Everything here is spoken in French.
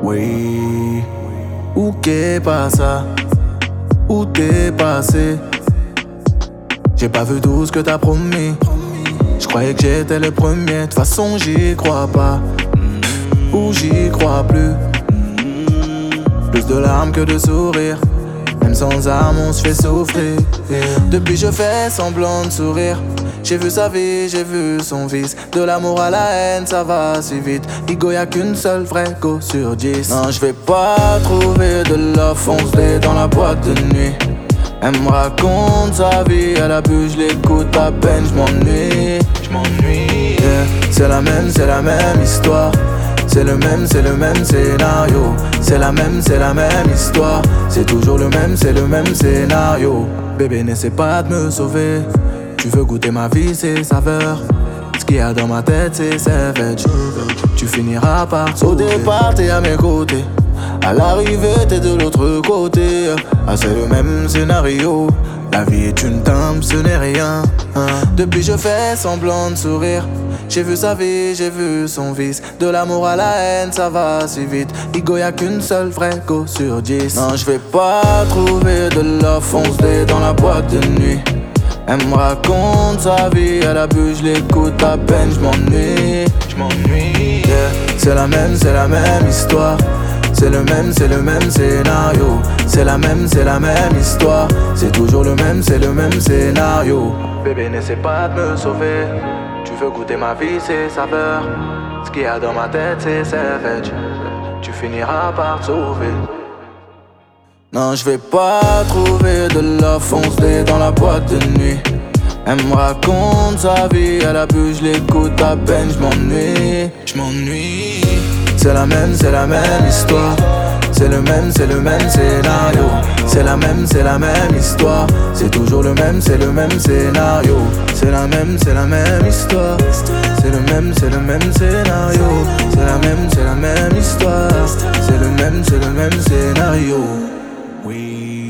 Oui, où qu'est pas ça? Où t'es passé? J'ai pas vu tout ce que t'as promis. Je croyais que j'étais le premier. De toute façon j'y crois pas. Ou j'y crois plus. Plus de larmes que de sourires. Même sans armes on se fait souffrir. Depuis je fais semblant de sourire. J'ai vu sa vie, j'ai vu son vice. De l'amour à la haine, ça va si vite. Igo, y'a qu'une seule vraie go sur 10. Non, je vais pas trouver de love, fonce-les dans la boîte de nuit. Elle me raconte sa vie, elle a bu, je l'écoute à peine, je m'ennuie. Yeah. C'est la même histoire. C'est le même scénario. C'est la même histoire. C'est toujours le même scénario. Bébé, n'essaie pas de me sauver. Tu veux goûter ma vie, ses saveurs. Ce qu'il y a dans ma tête, c'est savage. Tu finiras par sauver. Au départ, t'es à mes côtés. À l'arrivée, t'es de l'autre côté. Ah, c'est le même scénario. La vie est une timbre, ce n'est rien. Depuis, je fais semblant de sourire. J'ai vu sa vie, j'ai vu son vice. De l'amour à la haine, ça va si vite. Igo, y'a qu'une seule vraie go sur 10. Non, je vais pas trouver de love, fonce-les dans la boîte de nuit. Elle me raconte sa vie, elle a bu, je l'écoute à peine, je m'ennuie. Yeah. C'est la même histoire. C'est le même scénario. C'est la même histoire. C'est toujours le même scénario. Bébé, n'essaie pas de me sauver. Tu veux goûter ma vie, ses saveurs. Ce qu'il y a dans ma tête, c'est savage. Tu finiras par te sauver. Non, je vais pas trouver de love, fonce-les dans la boîte de nuit. Elle me raconte sa vie, elle a bu, je l'écoute à peine, je m'ennuie. C'est la même histoire. C'est le même scénario. C'est la même histoire. C'est toujours le même scénario. C'est la même histoire. C'est le même scénario. C'est la même histoire. C'est le même scénario. Oui.